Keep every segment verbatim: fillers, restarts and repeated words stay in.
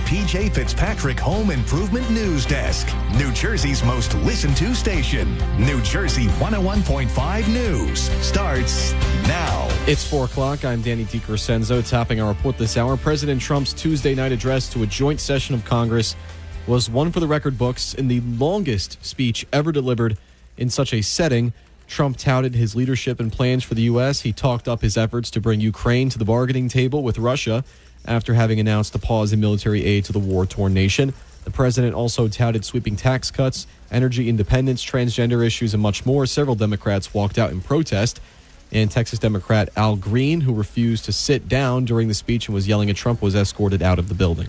P J Fitzpatrick Home Improvement News Desk. New Jersey's most listened to station. New Jersey one oh one point five News starts now. It's four o'clock. I'm Danny DiCrescenzo. Topping our report this hour, President Trump's Tuesday night address to a joint session of Congress was one for the record books in the longest speech ever delivered in such a setting. Trump touted his leadership and plans for the U S. He talked up his efforts to bring Ukraine to the bargaining table with Russia after having announced a pause in military aid to the war-torn nation. The president also touted sweeping tax cuts, energy independence, transgender issues, and much more. Several Democrats walked out in protest. And Texas Democrat Al Green, who refused to sit down during the speech and was yelling at Trump, was escorted out of the building.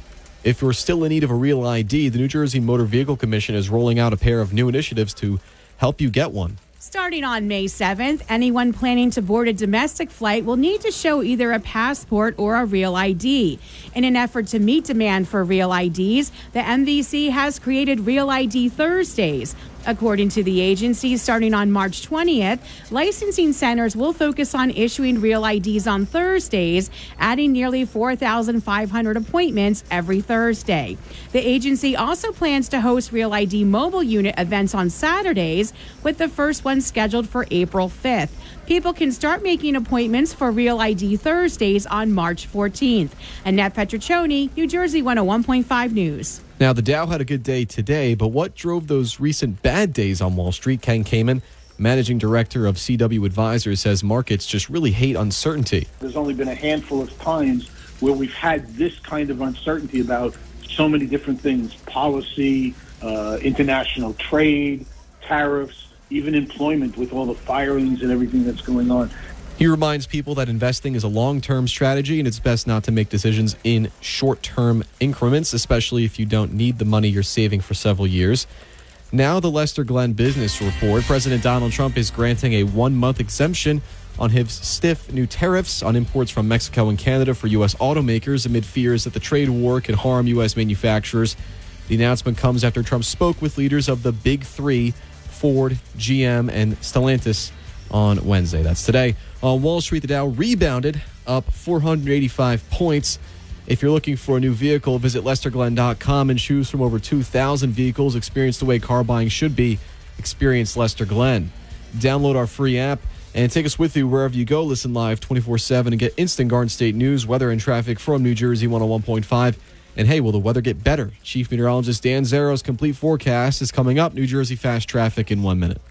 If you're still in need of a real I D, the New Jersey Motor Vehicle Commission is rolling out a pair of new initiatives to help you get one. Starting on May seventh, anyone planning to board a domestic flight will need to show either a passport or a real I D. In an effort to meet demand for real I Ds, the M V C has created Real I D Thursdays. According to the agency, starting on March twentieth, licensing centers will focus on issuing real I Ds on Thursdays, adding nearly four thousand five hundred appointments every Thursday. The agency also plans to host Real I D mobile unit events on Saturdays, with the first one scheduled for April fifth. People can start making appointments for Real I D Thursdays on March fourteenth. Annette Petriccioni, New Jersey one oh one point five News. Now, the Dow had a good day today, but what drove those recent bad days on Wall Street? Ken Kamen, managing director of C W Advisors, says markets just really hate uncertainty. There's only been a handful of times where we've had this kind of uncertainty about so many different things: policy, uh, international trade, tariffs, even employment with all the firings and everything that's going on. He reminds people that investing is a long-term strategy and it's best not to make decisions in short-term increments, especially if you don't need the money you're saving for several years. Now, the Lester Glenn Business Report. President Donald Trump is granting a one-month exemption on his stiff new tariffs on imports from Mexico and Canada for U S automakers amid fears that the trade war could harm U S manufacturers. The announcement comes after Trump spoke with leaders of the Big Three, Ford, G M, and Stellantis, on Wednesday. That's today. On Wall Street, the Dow rebounded, up four hundred eighty-five points. If you're looking for a new vehicle, visit lester glenn dot com and choose from over two thousand vehicles. Experience the way car buying should be. Experience Lester Glenn. Download our free app and take us with you wherever you go. Listen live twenty-four seven and get instant Garden State news, weather, and traffic from New Jersey one oh one point five. And hey, will the weather get better? Chief Meteorologist Dan Zero's complete forecast is coming up. New Jersey fast traffic in one minute.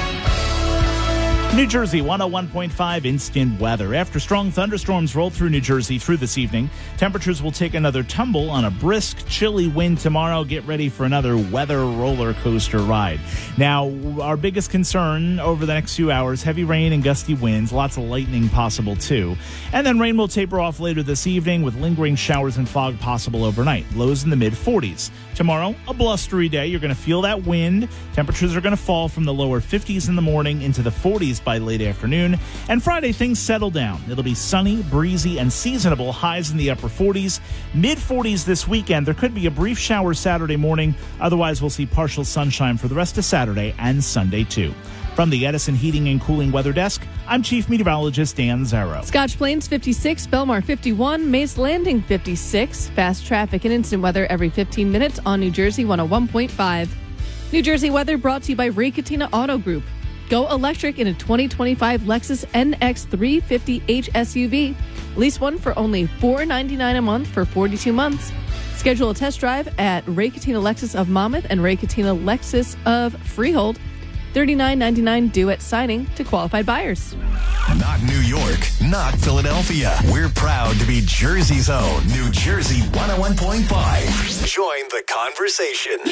New Jersey one oh one point five instant weather. After strong thunderstorms roll through New Jersey through this evening, temperatures will take another tumble on a brisk, chilly wind tomorrow. Get ready for another weather roller coaster ride. Now, our biggest concern over the next few hours, heavy rain and gusty winds, lots of lightning possible too. And then rain will taper off later this evening with lingering showers and fog possible overnight. Lows in the mid forties. Tomorrow, a blustery day. You're going to feel that wind. Temperatures are going to fall from the lower fifties in the morning into the forties by late afternoon. And Friday, things settle down. It'll be sunny, breezy, and seasonable. Highs in the upper forties. mid forties this weekend. There could be a brief shower Saturday morning. Otherwise, we'll see partial sunshine for the rest of Saturday and Sunday, too. From the Edison Heating and Cooling Weather Desk, I'm Chief Meteorologist Dan Zero. Scotch Plains fifty-six, Belmar fifty-one, Mace Landing fifty-six. Fast traffic and instant weather every fifteen minutes on New Jersey one oh one point five. New Jersey weather brought to you by Ray Catena Auto Group. Go electric in a twenty twenty-five Lexus N X three fifty H S U V. Lease one for only four ninety-nine a month for forty-two months. Schedule a test drive at Ray Catena Lexus of Monmouth and Ray Catena Lexus of Freehold. thirty-nine ninety-nine due at signing to qualified buyers. Not New York, not Philadelphia. We're proud to be Jersey's own New Jersey one oh one point five. Join the conversation.